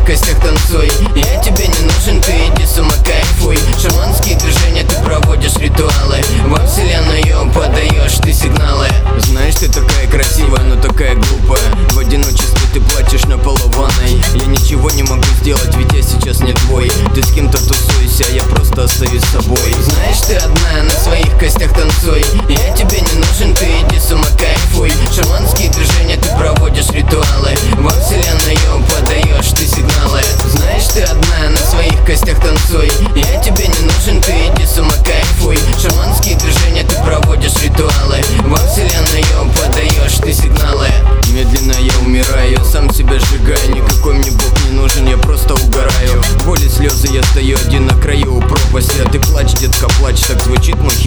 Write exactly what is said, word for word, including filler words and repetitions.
костях танцуй. Я тебе не нужен, ты иди с ума кайфуй. Шаманские движения ты проводишь ритуалы, во вселенную подаешь ты сигналы. Знаешь, ты такая красивая, но такая глупая. В одиночестве ты плачешь на полованной. Я ничего не могу сделать, ведь я сейчас не твой. Ты с кем-то тусуйся, я просто остаюсь собой. Знаешь, ты одна, на своих костях танцуй. Я тебе не нужен, ты иди с ума кайфуй. Шаманские движения ты проводишь ритуалы, во вселенную подаешь ты сигналы. Знаешь, ты одна, на своих костях танцуй. Я тебе не нужен, ты иди с ума кайфуй. Шаманские движения ты проводишь ритуалы, во вселенную подаешь ты сигналы. Медленно я умираю, сам себя сжигаю. Никакой мне Бог не нужен, я просто угораю. Боли, слезы, я стою один на краю пропасти. А ты плачь, детка, плачь, так звучит мой хит.